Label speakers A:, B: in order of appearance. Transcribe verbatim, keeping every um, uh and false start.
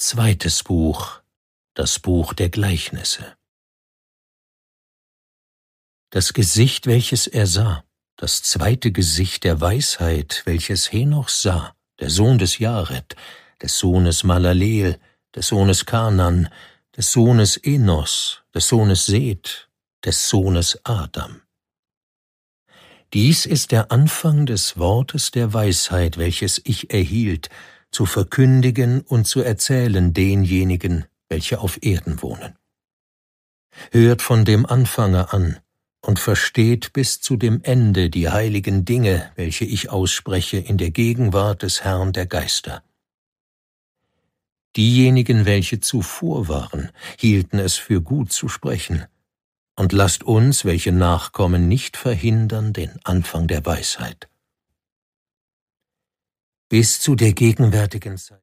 A: Zweites Buch, das Buch der Gleichnisse. Das Gesicht, welches er sah, das zweite Gesicht der Weisheit, welches Henoch sah, der Sohn des Jared, des Sohnes Malaleel, des Sohnes Kanan, des Sohnes Enos, des Sohnes Seth, des Sohnes Adam. Dies ist der Anfang des Wortes der Weisheit, welches ich erhielt, zu verkündigen und zu erzählen denjenigen, welche auf Erden wohnen. Hört von dem Anfange an und versteht bis zu dem Ende die heiligen Dinge, welche ich ausspreche in der Gegenwart des Herrn der Geister. Diejenigen, welche zuvor waren, hielten es für gut zu sprechen, und lasst uns, welche nachkommen, nicht verhindern den Anfang der Weisheit. Bis zu der gegenwärtigen Zeit